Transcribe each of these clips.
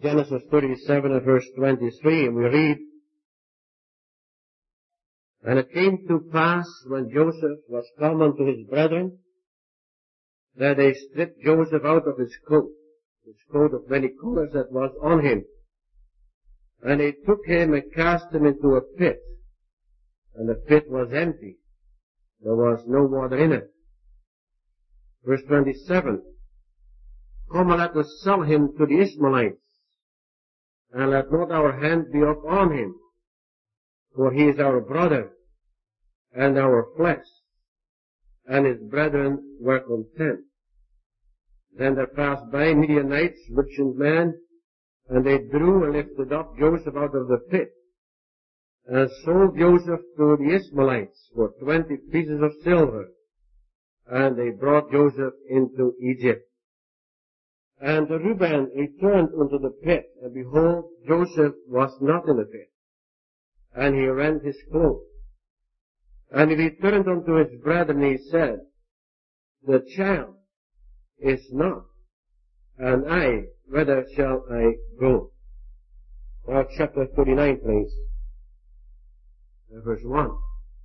Genesis 37 and verse 23, and we read, "And it came to pass when Joseph was come unto his brethren, that they stripped Joseph out of his coat of many colors that was on him. And they took him and cast him into a pit, and the pit was empty. There was no water in it." Verse 27, "Come and let us sell him to the Ishmaelites, and let not our hand be upon him, for he is our brother, and our flesh." And his brethren were content. Then there passed by Midianites, merchant men, and they drew and lifted up Joseph out of the pit, and sold Joseph to the Ishmaelites for 20 pieces of silver. And they brought Joseph into Egypt. And Reuben returned into the pit, and behold, Joseph was not in the pit. And he rent his clothes. And he returned unto his brethren, and he said, "The child is not, and I, whither shall I go?" Now chapter 39, please. Verse 1.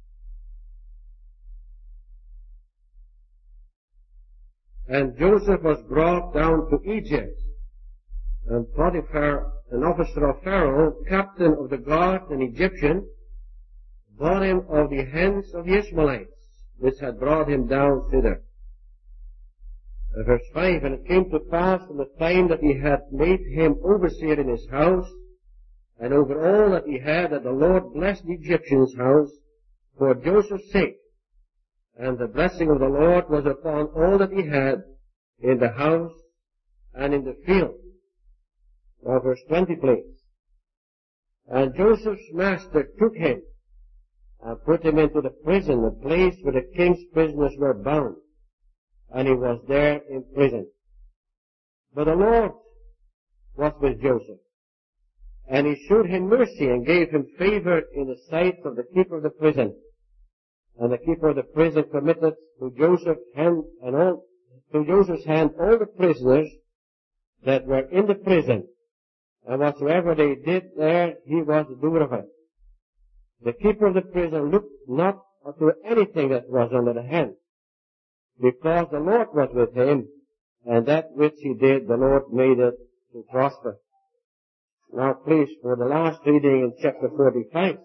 "And Joseph was brought down to Egypt, and Potiphar, an officer of Pharaoh, captain of the guard, an Egyptian, bought him of the hands of the Ishmaelites, which had brought him down thither." Verse 5, "And it came to pass from the time that he had made him overseer in his house, and over all that he had, that the Lord blessed the Egyptian's house for Joseph's sake. And the blessing of the Lord was upon all that he had in the house and in the field." Now verse 20, please. "And Joseph's master took him and put him into the prison, the place where the king's prisoners were bound. And he was there in prison. But the Lord was with Joseph, and he showed him mercy and gave him favor in the sight of the keeper of the prison. And the keeper of the prison committed to Joseph's hand all the prisoners that were in the prison, and whatsoever they did there, he was the doer of it. The keeper of the prison looked not to anything that was under the hand, because the Lord was with him, and that which he did, the Lord made it to prosper." Now please, for the last reading in chapter 45.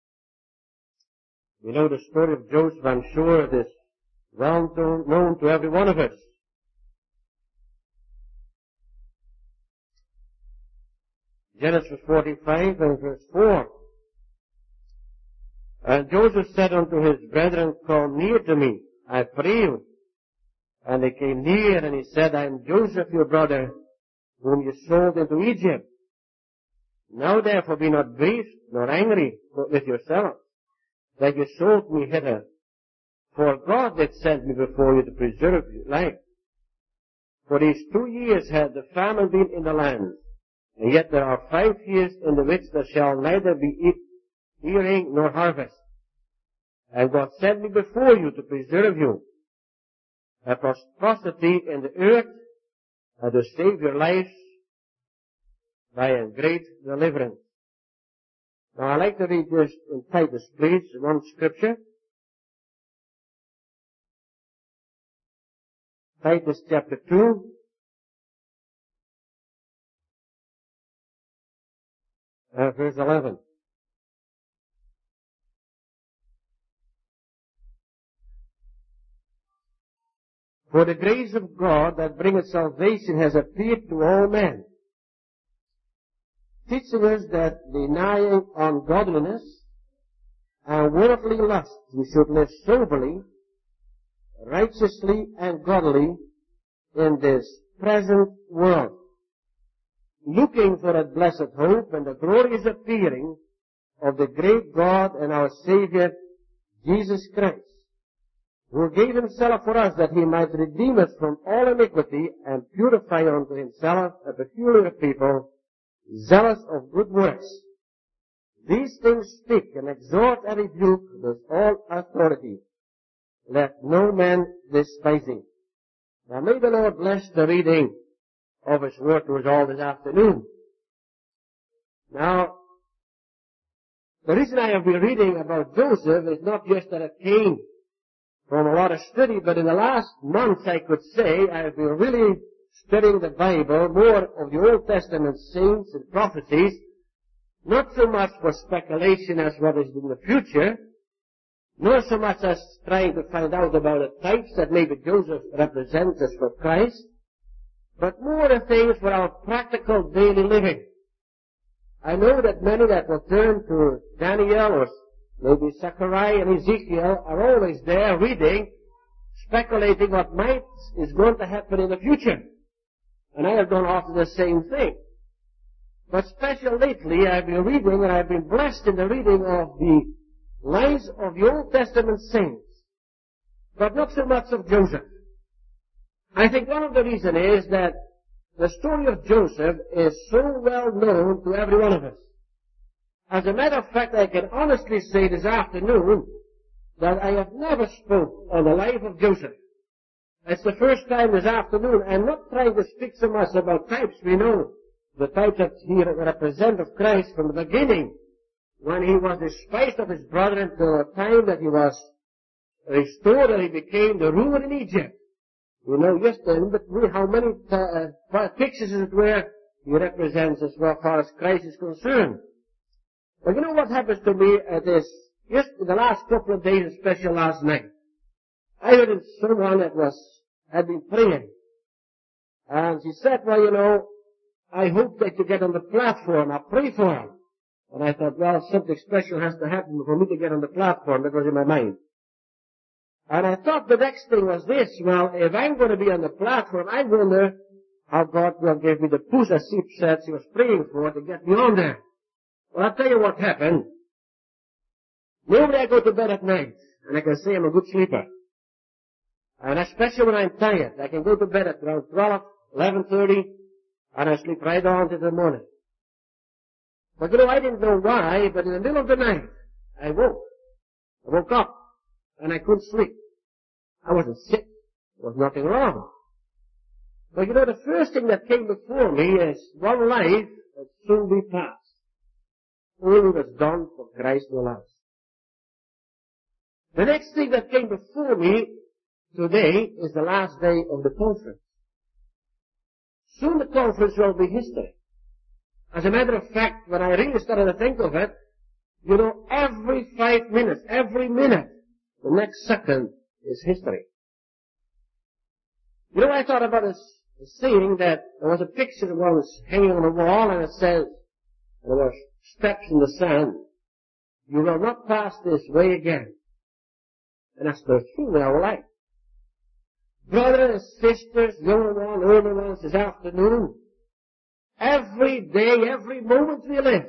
We know the story of Joseph. I'm sure it is well known to every one of us. Genesis 45 and verse 4. "And Joseph said unto his brethren, Come near to me, I pray you. And they came near, and he said, I am Joseph your brother, whom you sold into Egypt. Now therefore be not grieved nor angry with yourselves, that you sold me hither. For God did send me before you to preserve your life. For these 2 years had the famine been in the land, and yet there are 5 years in the which there shall neither be earing nor harvest. And God sent me before you to preserve you, a prosperity in the earth, and to save your lives by a great deliverance." Now I'd like to read this in Titus, please, one scripture. Titus chapter 2. Verse 11. "For the grace of God that bringeth salvation has appeared to all men, teaching us that denying ungodliness and worldly lust, we should live soberly, righteously, and godly in this present world, looking for that blessed hope and the glorious appearing of the great God and our Savior, Jesus Christ, who gave himself for us that he might redeem us from all iniquity and purify unto himself a peculiar people, zealous of good works. These things speak and exhort and rebuke with all authority. Let no man despise thee." Now may the Lord bless the reading of His Word to us all this afternoon. Now, the reason I have been reading about Joseph is not just that it came from a lot of study, but in the last months I could say I have been really studying the Bible, more of the Old Testament saints and prophecies, not so much for speculation as what is in the future, nor so much as trying to find out about the types that maybe Joseph represents us for Christ, but more the things for our practical daily living. I know that many that will turn to Daniel or maybe Zechariah and Ezekiel are always there reading, speculating what is going to happen in the future. And I have done often the same thing. But especially lately, I've been reading, and I've been blessed in the reading of the lives of the Old Testament saints, but not so much of Joseph. I think one of the reasons is that the story of Joseph is so well known to every one of us. As a matter of fact, I can honestly say this afternoon that I have never spoke on the life of Joseph. It's the first time this afternoon. I'm not trying to speak so much about types. We know the types that he represents of Christ from the beginning, when he was despised of his brethren, to the time that he was restored and he became the ruler in Egypt. You know just how many pictures it were he represents as far as Christ is concerned. But you know what happens to me at this, just in the last couple of days, especially last night. I heard someone that had been praying. And she said, well, you know, I hope that you get on the platform. I pray for him. And I thought, well, something special has to happen for me to get on the platform. That was in my mind. And I thought the next thing was this, well, if I'm going to be on the platform, I wonder how God will give me the push, as she said she was praying for, to get me on there. Well, I'll tell you what happened. Normally I go to bed at night, and I can say I'm a good sleeper. And especially when I'm tired, I can go to bed at around 12, 11:30, and I sleep right on to the morning. But you know, I didn't know why, but in the middle of the night, I woke up, and I couldn't sleep. I wasn't sick. There was nothing wrong. But you know, the first thing that came before me is one life that soon be past. All was done for Christ in our lives. The next thing that came before me today is the last day of the conference. Soon the conference will be history. As a matter of fact, when I really started to think of it, you know, every 5 minutes, every minute, the next second is history. You know, I thought about a saying that there was a picture that was hanging on the wall, and it says, there were steps in the sand. You will not pass this way again. And that's the truth in our life. Brothers and sisters, young ones, older ones, this afternoon, every day, every moment we live,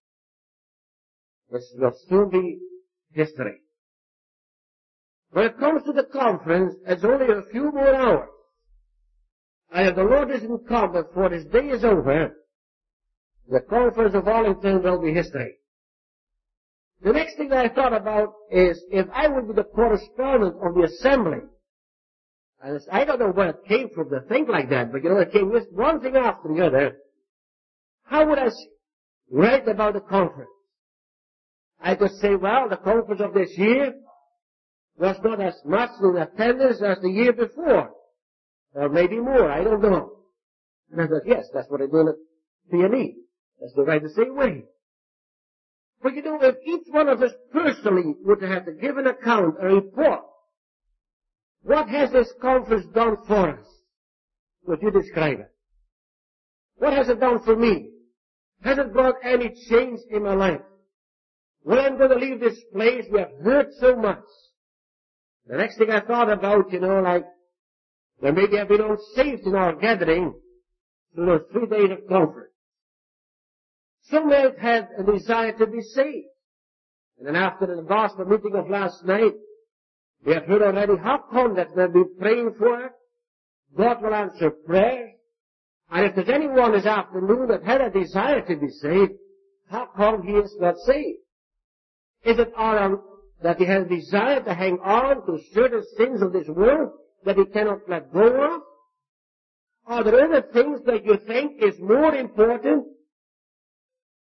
this will soon be history. When it comes to the conference, it's only a few more hours. And if the Lord doesn't come before this day is over, the conference of Arlington will be history. The next thing that I thought about is if I would be the correspondent of the assembly, and I don't know where it came from to think like that, but you know, it came just one thing after the other. How would I write about the conference? I could say, well, the conference of this year was not as much in attendance as the year before. Or maybe more, I don't know. And I thought, yes, that's what I do at PNE. That's the right the same way. But you know, if each one of us personally would have to give an account, a report, what has this conference done for us? Would you describe it? What has it done for me? Has it brought any change in my life? When I'm going to leave this place, we have heard so much. The next thing I thought about, you know, like, there maybe have been unsaved in our gathering through those 3 days of conference. Some have had a desire to be saved. And then after the gospel meeting of last night, we have heard already how come that we've been praying for it. God will answer prayer. And if there's anyone this afternoon that had a desire to be saved, how come he is not saved? Is it that he has a desire to hang on to certain sins of this world that he cannot let go of? Are there other things that you think is more important?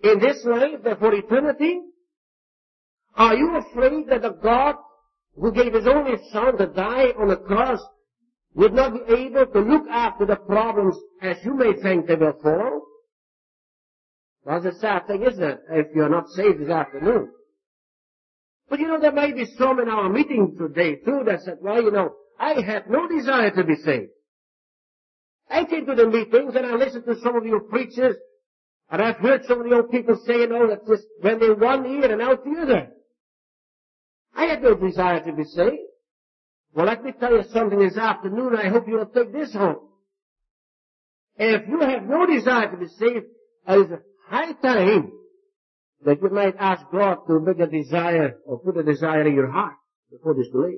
in this life than for eternity? Are you afraid that the God who gave His only Son to die on the cross would not be able to look after the problems as you may think they will fall? Well, it's a sad thing, isn't it, if you're not saved this afternoon? But there may be some in our meeting today too that said, well, I have no desire to be saved. I came to the meetings and I listened to some of you preachers, and I've heard some of the old people say, that just when they one ear and out the other. I had no desire to be saved. Well, let me tell you something this afternoon. I hope you will take this home. If you have no desire to be saved, it is high time that you might ask God to make a desire or put a desire in your heart before this late.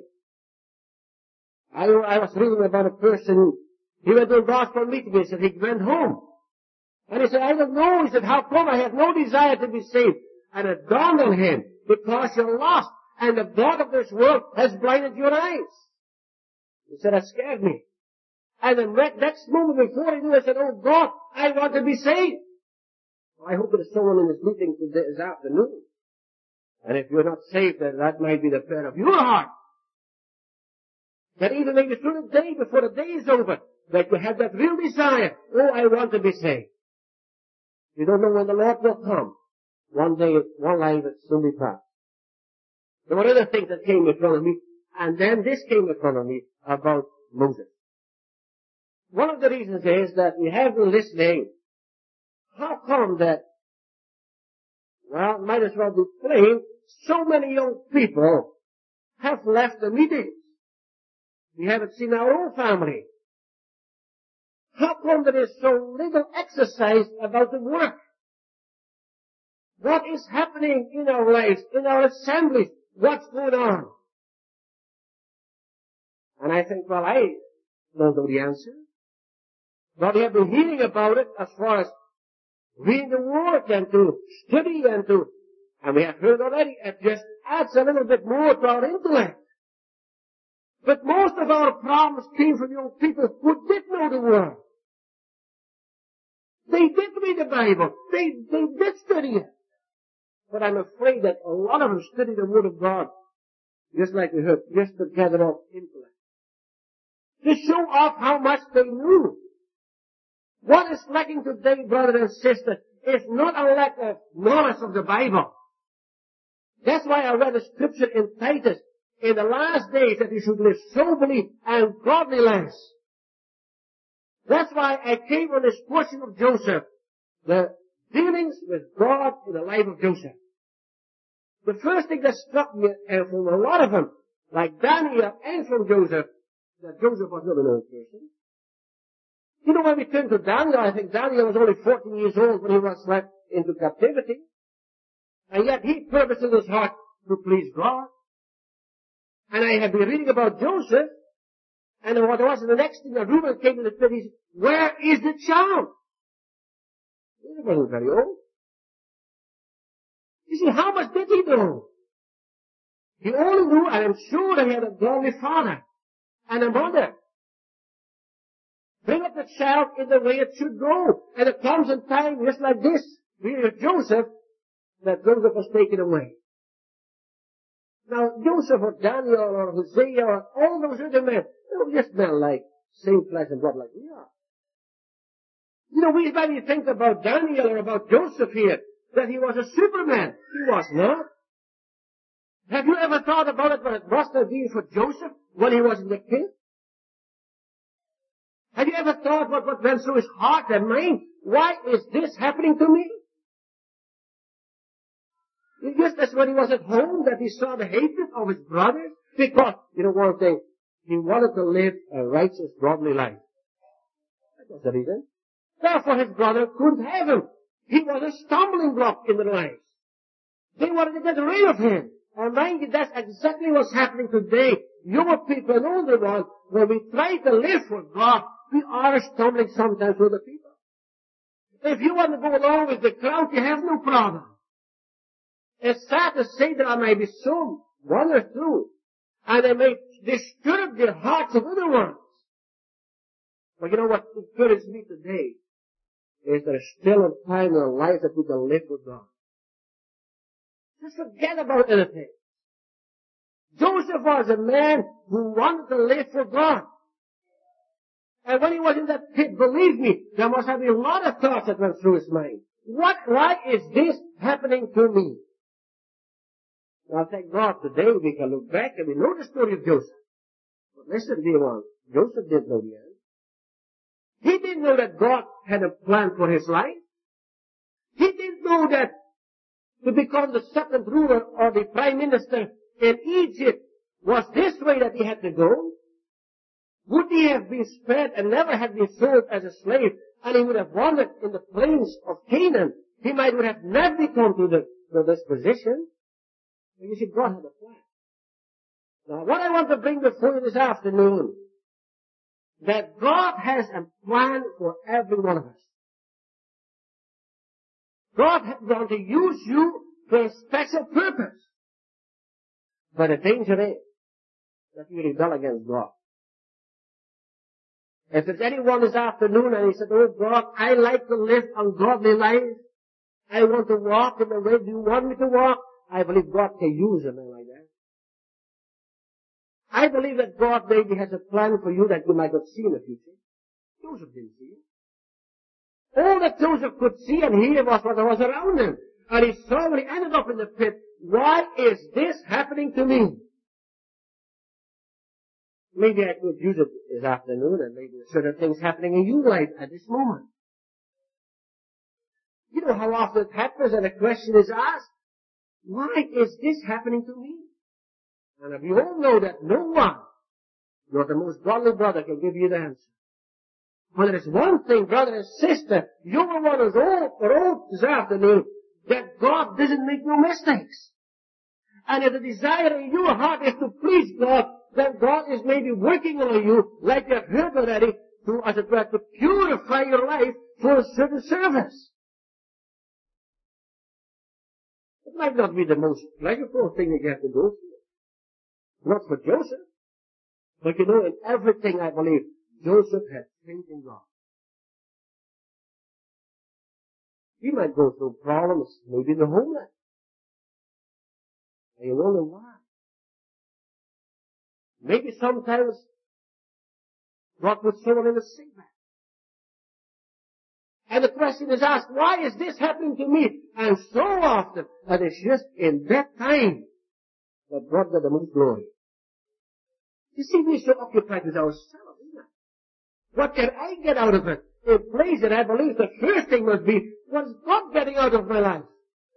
I was reading about a person, he went to a gospel meeting, he said he went home. And he said, I don't know, he said, how come I have no desire to be saved? And it dawned on him, because you're lost, and the God of this world has blinded your eyes. He said, that scared me. And the next moment before he knew, I said, oh God, I want to be saved. I hope there's someone in this meeting today, this afternoon. And if you're not saved, then that might be the prayer of your heart. That even maybe through the day, before the day is over, that you have that real desire, oh, I want to be saved. You don't know when the Lord will come. One day, one life will soon be past. There were other things that came in front of me, and then this came in front of me about Moses. One of the reasons is that we have been listening. How come that, well, might as well be plain, so many young people have left the meetings? We haven't seen our own family. How come there is so little exercise about the work? What is happening in our lives, in our assemblies? What's going on? And I think, well, I don't know the answer. But we have been hearing about it as far as reading the Word and to study and we have heard already, it just adds a little bit more to our intellect. But most of our problems came from young people who did know the Word. They did read the Bible. They did study it. But I'm afraid that a lot of them study the Word of God, just like we heard, just to gather up intellect. To show off how much they knew. What is lacking today, brother and sister, is not a lack of knowledge of the Bible. That's why I read a scripture in Titus, in the last days that you should live soberly and godly lives. That's why I came on this portion of Joseph, the dealings with God in the life of Joseph. The first thing that struck me, and from a lot of them, like Daniel and from Joseph, that Joseph was not an old person. When we turn to Daniel, I think Daniel was only 14 years old when he was led into captivity. And yet he purposed in his heart to please God. And I have been reading about Joseph, and what was the next thing that Reuben came to the pit, he said, where is the child? He wasn't very old. You see, how much did he know? He only knew, and I'm sure that he had a godly father and a mother. Bring up the child in the way it should go. And it comes in time just like this. We hear Joseph, that Joseph was taken away. Now, Joseph or Daniel or Hosea or all those other men, they were just men like same flesh and blood like we are. We maybe think about Daniel or about Joseph here, that he was a superman. He was not. Have you ever thought about it, what it must have been for Joseph when he was in the pit? Have you ever thought what went through his heart and mind? Why is this happening to me? Just as when he was at home that he saw the hatred of his brothers. Because, one thing, he wanted to live a righteous, godly life. That was the reason. Therefore his brother couldn't have him. He was a stumbling block in their lives. They wanted to get rid of him. And mind you, that's exactly what's happening today. Younger people and older ones, when we try to live for God, we are stumbling sometimes with the people. If you want to go along with the crowd, you have no problem. It's sad to say that I may be so one or two, and I may disturb the hearts of other ones. But you know what encourages me today is there still a time in our life that we can live with God. Just forget about anything. Joseph was a man who wanted to live for God. And when he was in that pit, believe me, there must have been a lot of thoughts that went through his mind. Why is this happening to me? Now thank God today we can look back and we know the story of Joseph. But listen, dear one, Joseph didn't know the end. He didn't know that God had a plan for his life. He didn't know that to become the second ruler or the prime minister in Egypt was this way that he had to go. Would he have been spared and never have been sold as a slave, and he would have wandered in the plains of Canaan, he would have never come to this position. You see, God had a plan. Now, what I want to bring before you this afternoon, that God has a plan for every one of us. God wants to use you for a special purpose. But the danger is that you rebel against God. If there's anyone this afternoon and he said, oh God, I like to live ungodly life. I want to walk in the way you want me to walk. I believe God can use a man like that. I believe that God maybe has a plan for you that you might not see in the future. Joseph didn't see it. All that Joseph could see and hear was what was around him. And he saw when he ended up in the pit, why is this happening to me? Maybe I could use it this afternoon, and maybe there's certain things happening in your life at this moment. You know how often it happens and a question is asked, why is this happening to me? And we all know that no one, not the most godly brother, can give you the answer. But there is one thing, brother and sister, you will want us all this afternoon, that God doesn't make no mistakes. And if the desire in your heart is to please God, then God is maybe working on you, like you have heard already, to, as it were, to purify your life for a certain service. It might not be the most pleasurable thing that you have to go through. Not for Joseph. But you know, in everything I believe, Joseph had faith in God. He might go through problems, maybe in the homeland. And you wonder why. Maybe sometimes God puts someone in a sick bed. And the question is asked, why is this happening to me? And so often, that it's just in that time that God got the most glory. You see, we're so occupied with ourselves, isn't it? What can I get out of it? In place that I believe the first thing must be, what's God getting out of my life?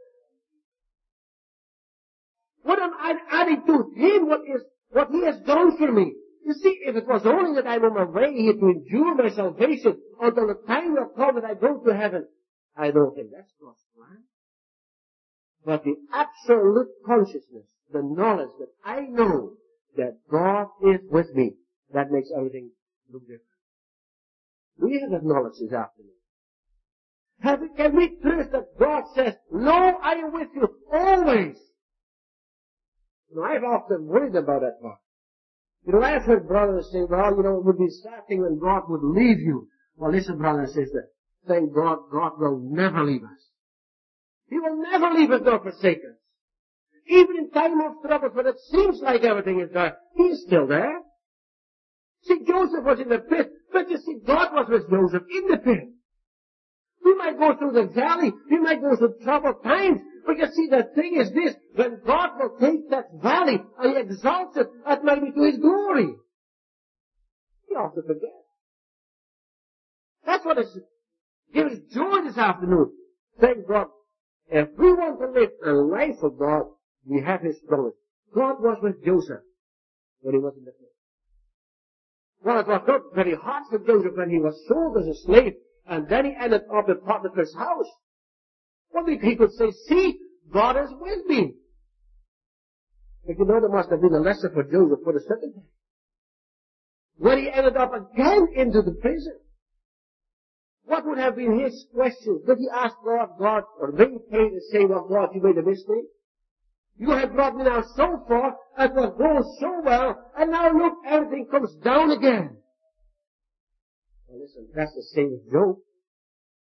What am I adding to Him? What He has done for me? You see, if it was only that I'm on my way here to endure my salvation until the time will come that I go to heaven, I don't think that's God's plan. But the absolute consciousness, the knowledge that I know that God is with me, that makes everything look different. We have that knowledge this afternoon. Can we trust that God says, no, I am with you always? You know, I've often worried about that part. You know, I've heard brothers say, well, you know, it would be a sad thing when God would leave you. Well, listen, brother and sister, thank God, God will never leave us. He will never leave us nor forsake us. Even in time of trouble, when it seems like everything is dark, He's still there. See, Joseph was in the pit, but you see, God was with Joseph in the pit. We might go through the valley, we might go through troubled times, but you see, the thing is this, when God will take that valley and He exalts it, that might be to His glory. We often forget. That's what gives joy this afternoon. Thank God. If we want to live a life of God, we have His promise. God was with Joseph when he was in the pit. Well, it was not very hard for Joseph when he was sold as a slave, and then he ended up in Potiphar's house. Well, he could say, see, God is with me. But you know, there must have been a lesson for Joseph for the second time. When he ended up again into the prison, what would have been his question? Did he ask God, or ring pain and say, well, God, you made a mistake? You have brought me now so far, it was going so well, and now look, everything comes down again. Well, listen, that's the same as Job.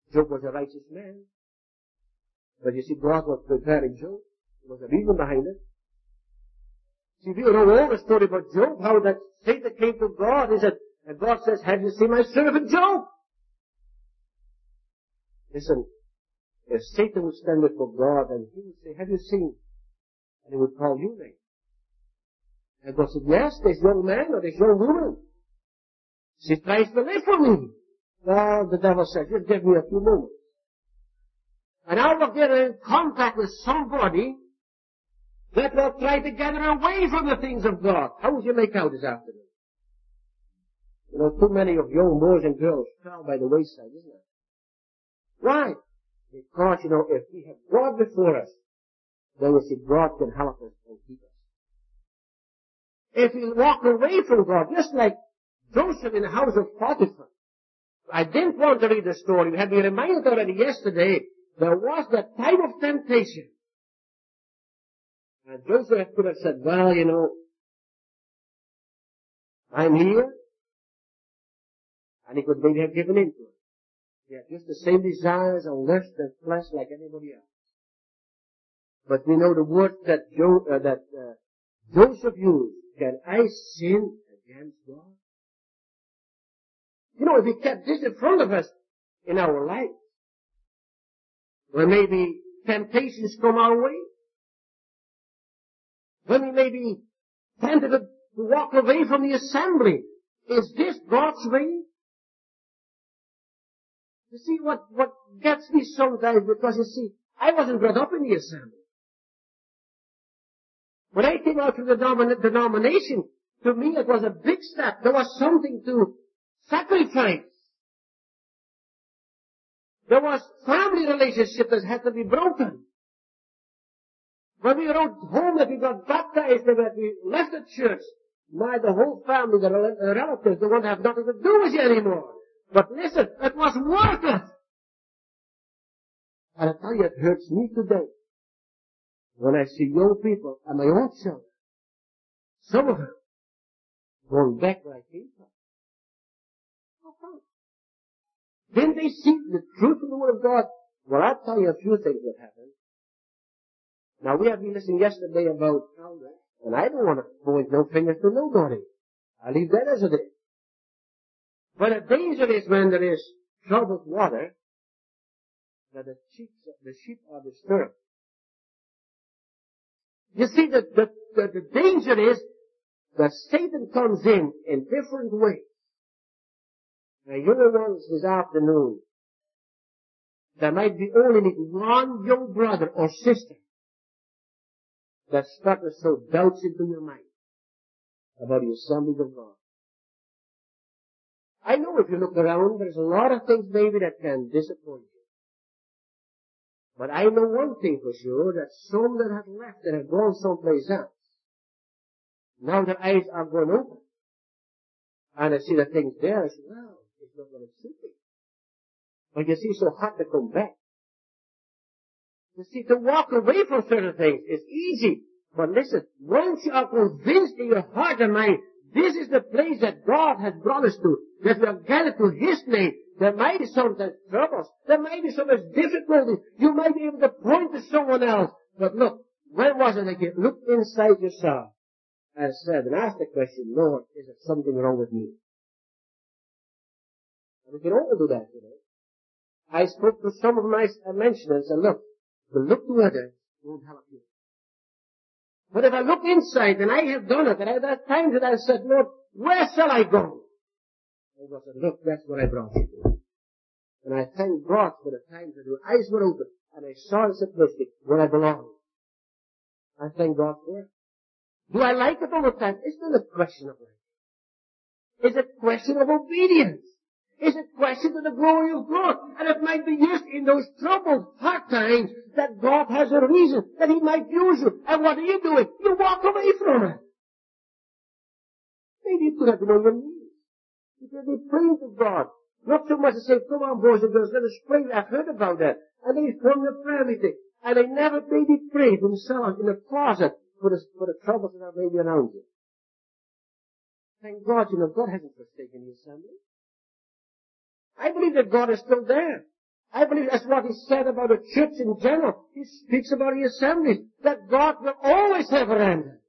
Job was a righteous man. But you see, God was preparing Job. There was a reason behind it. See, we know all the story about Job, how that Satan came to God and God says, have you seen my servant Job? Listen, if Satan would stand before God and he would say, have you seen? And he would call you name. And God said, yes, this young man or this young woman. She tries to live for me. Well, the devil said, just give me a few moments. And I will get in contact with somebody that will try to get her away from the things of God. How would you make out this afternoon? You know, too many of young boys and girls fell by the wayside, isn't it? Why? Because, you know, if we have God before us, then you see God can help us and keep us. If we walk away from God, just like Joseph in the house of Potiphar. I didn't want to read the story. We had been reminded already yesterday. There was that time of temptation. And Joseph could have said, well, you know, I'm here. And he could maybe have given in to it. He had just the same desires and lust and flesh like anybody else. But we know the word that Joseph used. Can I sin against God? You know, if we kept this in front of us in our life, when maybe temptations come our way, when we may be tempted to walk away from the assembly, is this God's way? You see, what gets me sometimes, because you see, I wasn't brought up in the assembly. When I came out from the denomination, to me it was a big step. There was something to sacrifice. There was family relationship that had to be broken. When we wrote home that we got baptized and that we left the church, the whole family, the relatives, they won't have nothing to do with you anymore. But listen, it was worth it. And I tell you, it hurts me today when I see young people and my own children, some of them, going back where I came from. How come? Didn't they see the truth of the Word of God? Well, I'll tell you a few things that happened. Now, we have been listening yesterday about Calvary, and I don't want to point no fingers to nobody. I leave that as it is. But the danger is when there is troubled water, that the sheep are disturbed. You see, the danger is that Satan comes in different ways. Now, you know, ones this afternoon, there might be only one young brother or sister that starts to sow doubts into your mind about the assemblies of God. I know if you look around, there's a lot of things maybe that can disappoint you. But I know one thing for sure, that some that have left, that have gone someplace else, now their eyes are going open. And I see the things there, I say, well, it's not what it's thinking. But you see, it's so hard to come back. You see, to walk away from certain things is easy. But listen, once you are convinced in your heart and mind, this is the place that God has brought us to, that we are gathered to His name, there might be sometimes troubles, there might be so much difficulty, you might be able to point to someone else. But look, when was it that you looked inside yourself and said, and asked the question, Lord, is there something wrong with me? And we can all do that, you know. I spoke to some of my mentioners and look, to look to others won't help you. But if I look inside, and I have done it, and there are times that I said, Lord, where shall I go? And God said, look, that's what I brought you to. And I thank God for the times that your eyes were open, and I saw in simplicity where I belong. I thank God for it. Do I like it all the time? It's not a question of life. It's a question of obedience. It's a question of the glory of God. And it might be used in those troubled, hard times that God has a reason, that He might use you. And what are you doing? You walk away from it. Maybe you could have been on your knees. You could be praying to God. Not so much to say, come on boys and girls, let us pray. I've heard about that. And they form a prayer meeting. And they never maybe pray themselves in a closet for the troubles that are maybe around you. Thank God, you know, God hasn't forsaken the assembly. I believe that God is still there. I believe that's what he said about the church in general. He speaks about the assemblies, that God will always have a remnant.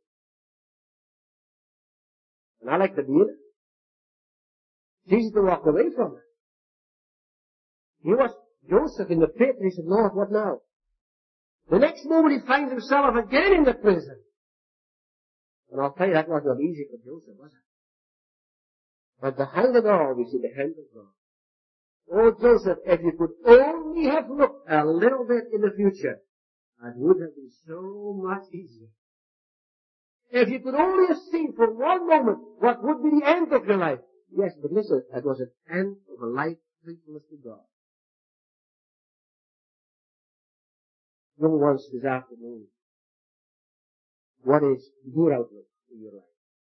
And I like to be in it. It's easy to walk away from it. He was Joseph in the pit, and he said, Lord, what now? The next moment he finds himself again in the prison. And I'll tell you, that was not easy for Joseph, was it? But behind it all, we see the hand of God. Oh, Joseph, if you could only have looked a little bit in the future, it would have been so much easier. If you could only have seen for one moment what would be the end of your life. Yes, but listen, it was an end of a life faithfulness to God. Young ones this afternoon, what is your outlook in your life?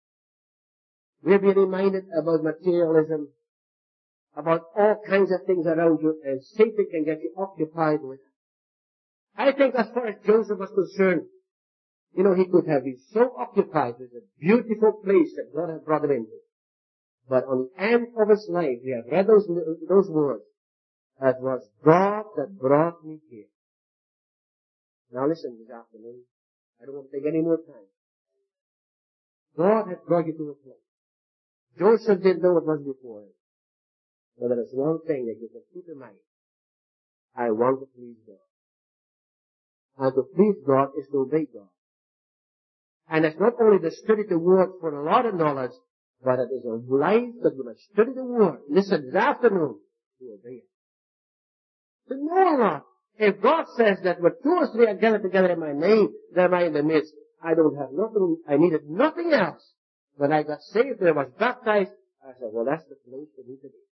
We'll be reminded about materialism, about all kinds of things around you, and Satan can get you occupied with it. I think as far as Joseph was concerned, he could have been so occupied with the beautiful place that God had brought him into. But on the end of his life, we have read those words. It was God that brought me here. Now listen this afternoon. I don't want to take any more time. God had brought you to a place. Joseph didn't know what was before him. But there is one thing that you can keep in mind. I want to please God. And to please God is to obey God. And it's not only to study the Word for a lot of knowledge, but it is a life that when I study the Word, listen this afternoon, to obey it. To know a lot. If God says that when 2 or 3 are gathered together in my name, there am I in the midst, I don't have nothing, I needed nothing else. When I got saved and I was baptized, I said, well, that's the place for me to be.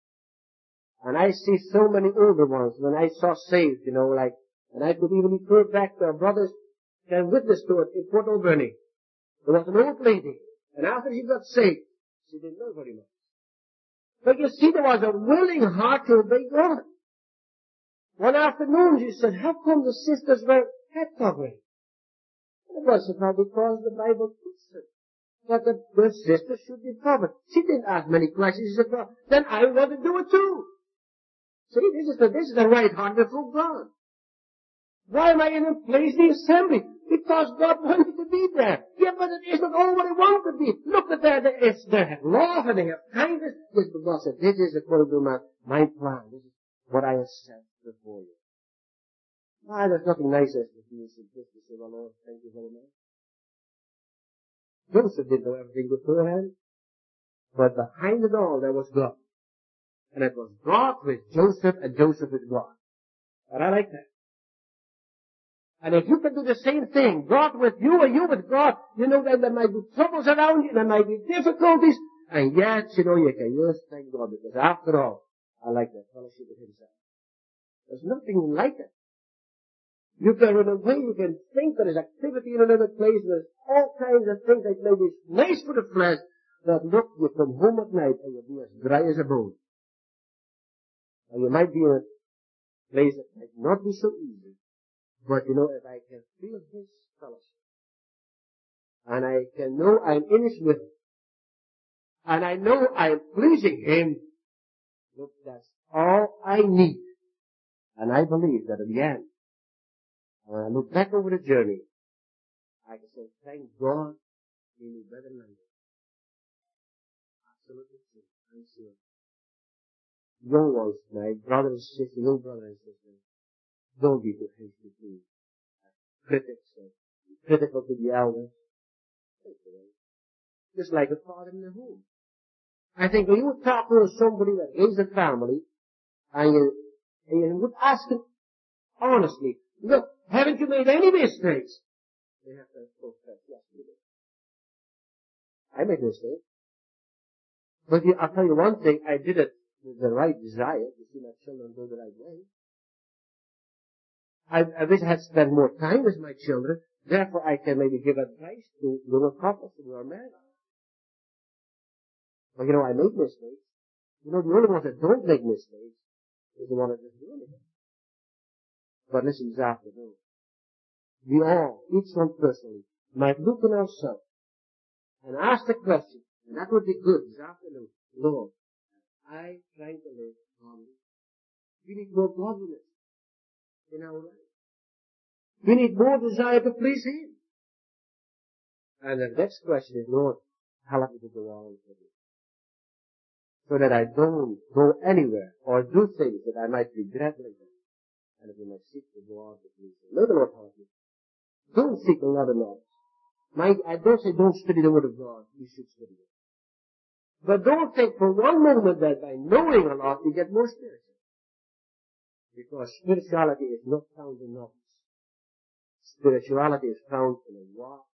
And I see so many older ones, when I saw saved, and I could even refer back to our brothers can witness to it in Port Alberni. There was an old lady, and after she got saved, she didn't know very much. But you see, there was a willing heart to obey God. One afternoon she said, how come the sisters wear head covering? It wasn't because the Bible puts it. That the sisters should be covered. She didn't ask many questions. She said, well, then I want to do it too. See, this is the right heart before God. Why am I in a place, the assembly? Because God wanted to be there. Yeah, but it isn't all what I want to be. Look at that. They have love and they have kindness. Yes, but God said, this is according to my plan. This is what I have set before you. There's nothing nicer than to say, well, Lord, thank you very much. Joseph didn't know everything beforehand. But behind it all, there was God. And it was God with Joseph and Joseph with God. And I like that. And if you can do the same thing, God with you or you with God, then there might be troubles around you, there might be difficulties, and yet, you can just thank God, because after all, I like that fellowship with Himself. There's nothing like it. You can run away, you can think there is activity in another place, there's all kinds of things that may be nice for the flesh, but look, you come home at night and you'll be as dry as a bone. And you might be in a place that might not be so easy. But if I can feel His fellowship, and I can know I'm in His will, and I know I'm pleasing Him, look, that's all I need. And I believe that at the end, when I look back over the journey, I can say, thank God, He knew better than I did. Absolutely true. I'm sure. Young ones, my brother and sister, young brother and sister, don't be too hasty to be critics or critical to the elders. Just like a father in the home. I think when you would talk to somebody that raised a family, and you would ask them honestly, look, haven't you made any mistakes? They have to confess, yes, we did. I made mistakes. But I'll tell you one thing, I did it with the right desire to see my children go the right way. I wish I had spent more time with my children, therefore I can maybe give advice to young couples who are married. But I make mistakes. The only ones that don't make mistakes is the one that doesn't do anything. But listen this afternoon. We all, each one personally, might look in ourselves and ask the question, and that would be good this afternoon. Lord, I trying to live godly? We need more godliness in our life. We need more desire to please Him. And the next question is, Lord, help me to go on for you. So that I don't go anywhere or do things that I might regret later. And if we might seek to go on to please Him. May the Lord help you. Don't seek a lot of knowledge. I don't say don't study the Word of God. You should study it. But don't think for one moment that by knowing a lot you get more spiritual. Because spirituality is not found in knowledge. Spirituality is found in a walk